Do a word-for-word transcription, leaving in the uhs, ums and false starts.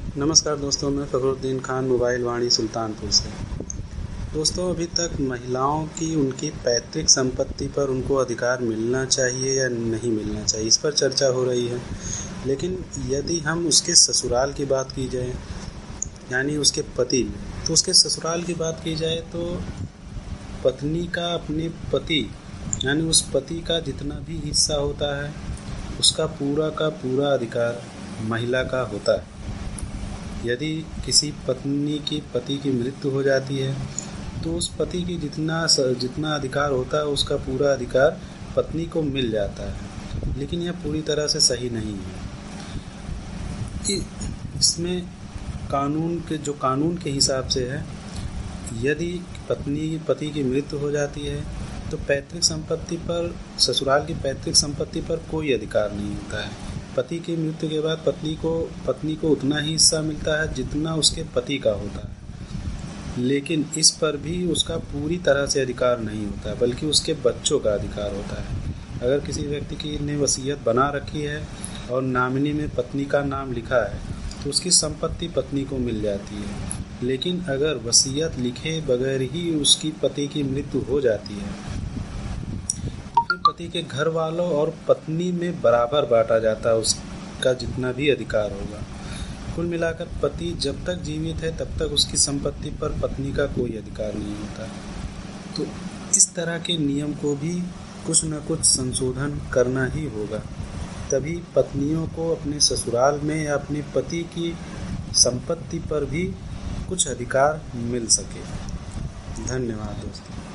नमस्कार दोस्तों, मैं फ़खरुद्दीन खान मोबाइल वाणी सुल्तानपुर से। दोस्तों, अभी तक महिलाओं की उनकी पैतृक संपत्ति पर उनको अधिकार मिलना चाहिए या नहीं मिलना चाहिए, इस पर चर्चा हो रही है। लेकिन यदि हम उसके ससुराल की बात की जाए, यानी उसके पति में, तो उसके ससुराल की बात की जाए तो पत्नी का अपने पति यानी उस पति का जितना भी हिस्सा होता है, उसका पूरा का पूरा अधिकार महिला का होता है। यदि किसी पत्नी की पति की मृत्यु हो जाती है तो उस पति की जितना जितना अधिकार होता है उसका पूरा अधिकार पत्नी को मिल जाता है। लेकिन यह पूरी तरह से सही नहीं है कि इसमें कानून के जो कानून के हिसाब से है, यदि पत्नी पति की मृत्यु हो जाती है तो पैतृक संपत्ति पर ससुराल की पैतृक संपत्ति पर कोई अधिकार नहीं होता है। पति की मृत्यु के बाद पत्नी को पत्नी को उतना ही हिस्सा मिलता है जितना उसके पति का होता है। लेकिन इस पर भी उसका पूरी तरह से अधिकार नहीं होता है, बल्कि उसके बच्चों का अधिकार होता है। अगर किसी व्यक्ति की ने वसीयत बना रखी है और नामिनी में पत्नी का नाम लिखा है तो उसकी संपत्ति पत्नी को मिल जाती है। लेकिन अगर वसीयत लिखे बगैर ही उसकी पति की मृत्यु हो जाती है तो फिर पति के घर वालों और पत्नी में बराबर बांटा जाता है उसका जितना भी अधिकार होगा। कुल मिलाकर पति जब तक जीवित है तब तक उसकी संपत्ति पर पत्नी का कोई अधिकार नहीं होता। तो इस तरह के नियम को भी कुछ न कुछ संशोधन करना ही होगा, तभी पत्नियों को अपने ससुराल में या अपने पति की संपत्ति पर भी कुछ अधिकार मिल सके। धन्यवाद दोस्तों।